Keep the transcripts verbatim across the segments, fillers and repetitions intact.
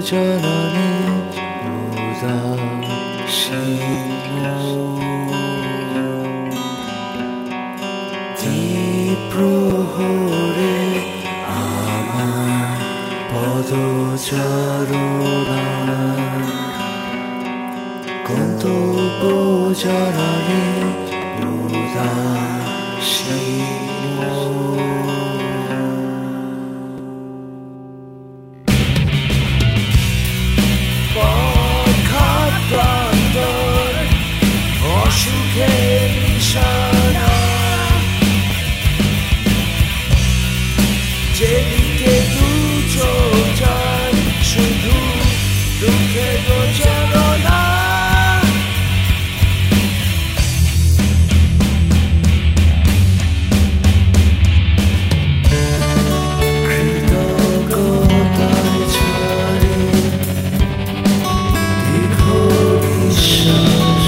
জননী দ্বীপ প্রহরে আমার পদচারণা গন্তব্য জননী উদাসী অসুখের নিশানা যেদিকে দু চোখ যায় শুধু দুঃখের চেতনা কৃতজ্ঞতায় ছাড়ে দীর্ঘ নিঃশ্বাস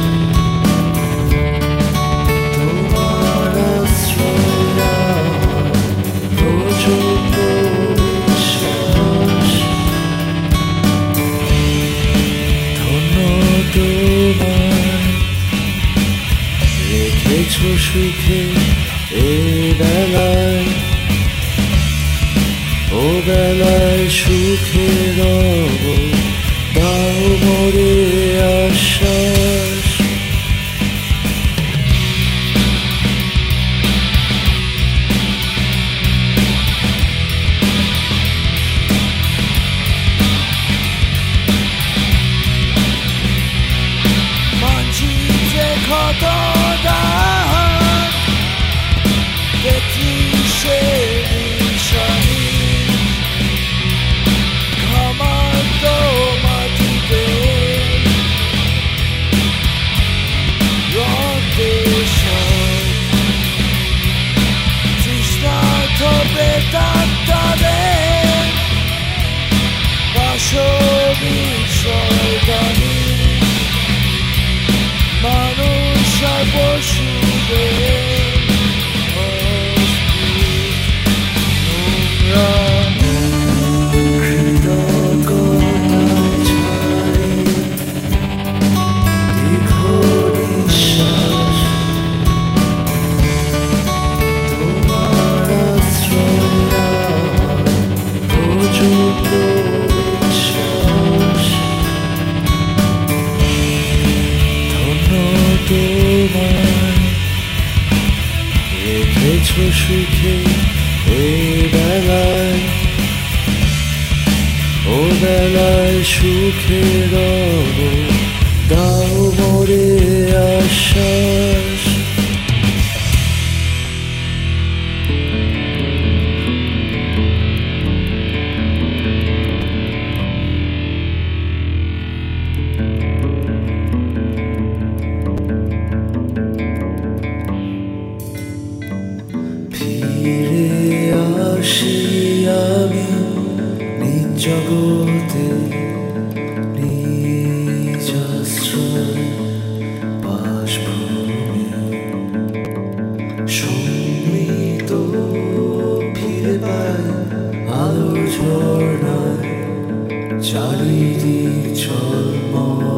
রেখেছো সুখে এ বেলায় ও বেলায় সুখে রব দাও মোরে আশ্বাস মানচিত্রে ক্ষত মানুষ আর পশুদের কৃতজ্ঞতায় ছাড়ে দীর্ঘ নিঃশ্বাস তোমার আশ্রয় পর্যন্ত বিশ্বাস ধন্য তোমায় রেখেছো সুখে এই বেলায় ও বেলায় সুখে রব দাও মোরে আশ্বাস ফিরে আসি আমি নিজ জগতে নিজ আশ্রয় বাসভূমি সম্মিলিত ফিরে পাই আলোর ঝর্ণায় চারিদিক ঝলমল